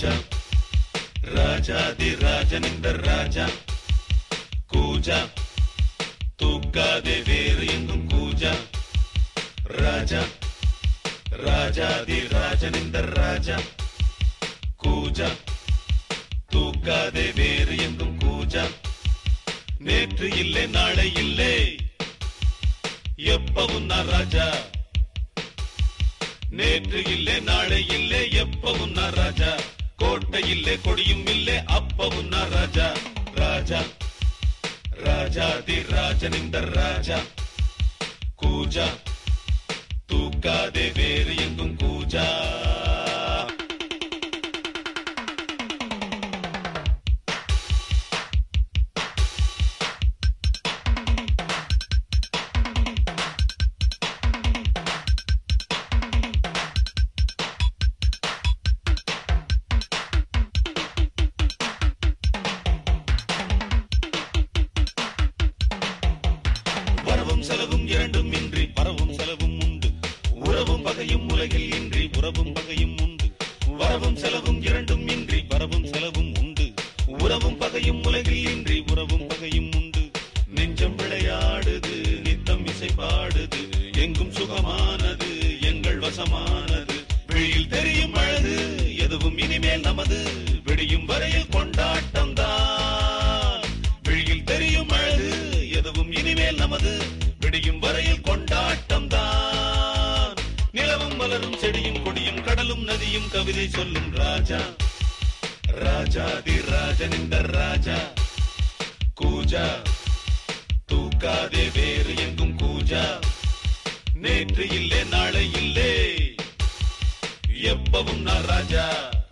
ராஜா ராஜாதி ராஜனிந்த ராஜா கூஜா தூக்காதே வேறு எங்கும் கூஜா ராஜா ராஜாதி ராஜனிந்த ராஜா கூஜா தூக்காதே வேறு எங்கும் கூஜா நேற்று இல்லை நாளை இல்லை எப்பவும் நான் ராஜா நேற்று இல்லை நாளை இல்லை எப்பவும் நான் ராஜா கோட்டை இல்லை கொடியும் இல்லை அப்பவும் நான் ராஜா ராஜா ராஜாதி ராஜனிந்த ராஜா கூஜா தூக்காதே வேறு எங்கும் கூஜா செலவும் இரண்டும் இன்றி வரவும் செலவும் உண்டு உறவும் பகையும் உலகில் இன்றி உறவும் பகையும் உண்டு வரவும் செலவும் இரண்டும் இன்றி வரவும் செலவும் உண்டு உறவும் பகையும் உலகில் இன்றி உறவும் பகையும் உண்டு நெஞ்சம் விளையாடுது நித்தம் இசை பாடுது எங்கும் சுகமானது எங்கள் வசமானது வெளியில் தெரியும் அழகு எதுவும் இனிமேல் நமது விடியும் வரையில் கொண்டாட்டம் தான் வெளியில் தெரியும் அழகு எதுவும் இனிமேல் நமது விடியும் வரையில் கொண்டாட்டம் தான் நிலவும் மலரும் செடியும் கொடியும் கடலும் நதியும் கவிதை சொல்லும் ராஜா ராஜாதி ராஜனிந்த ராஜா கூஜா தூக்காதே வேறு எங்கும் கூஜா நேற்று இல்லை நாளை இல்லை எப்பவும் நான் ராஜா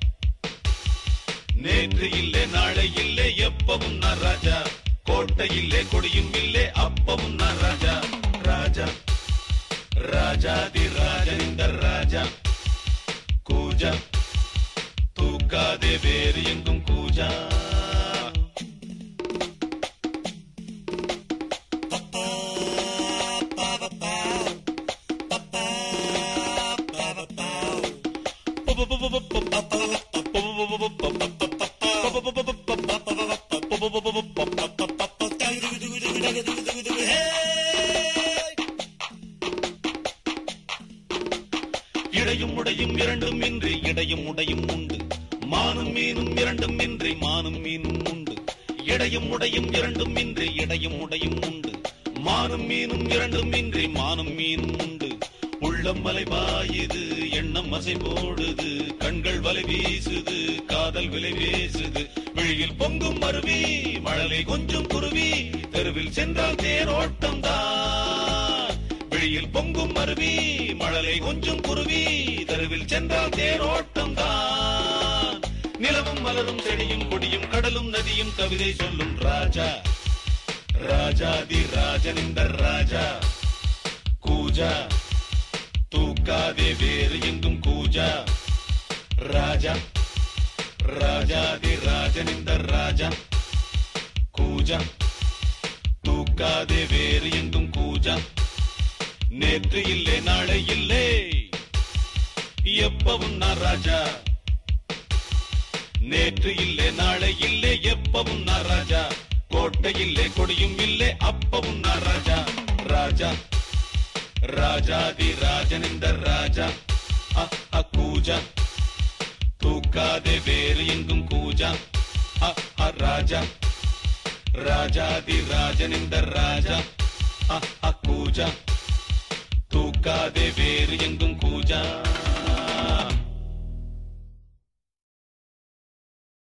நேற்று இல்லை நாளை இல்லை எப்பவும் நான் ராஜா கோட்டை இல்லை கொடியும் இல்லை அப்பவும் நான் ராஜா ராஜா ராஜாதி ராஜனிந்த ராஜா கூஜா தூக்காதே வேறு எங்கும் கூஜா இடையும் உடையும் இரண்டும் இன்றி இடையும் உடையும் உண்டு மானும் மீனும் இரண்டும் இன்றி மானும் மீனும் உண்டு இடையும் உடையும் இரண்டும் இன்றி இடையும் உடையும் உண்டு மானும் மீனும் இரண்டும் இன்றி மானும் மீனும் உண்டு உள்ளம் மலை பாயுது எண்ணம் அசை போடுது கண்கள் வலை வீசுது காதல் விலை வீசுது விழியில் பொங்கும் அருவி மழலை கொஞ்சம் குருவி தெருவில் சென்றால் தேரோட்டம் தான் விழியில் பொங்கும் அருவி மழலை கொஞ்சம் குருவி தெருவில் சென்றால் தேரோட்டம் தான் நிலவும் மலரும் செடியும் கொடியும் கடலும் நதியும் கவிதை சொல்லும் ராஜா ராஜாதி ராஜனிந்த ராஜா கூஜா தூக்காதே வேறு எங்கும் கூஜா ராஜா ராஜாதி ராஜனிந்த ராஜா கூஜா தூக்காதே வேறு எங்கும் கூஜா நேற்று இல்லை நாளை இல்லை எப்பவும் நான் ராஜா நேற்று இல்லை நாளை இல்லை எப்பவும் நான் ராஜா கோட்டை இல்லை கொடியும் இல்லை அப்பவும் நான் ராஜா ராஜா ராஜாதி ராஜனிந்த ராஜா கூஜா தூக்காதே வேறு எங்கும் கூஜா ராஜா ராஜாதி ராஜனிந்த ராஜா கூஜா தூக்காதே வேறு எங்கும் கூஜா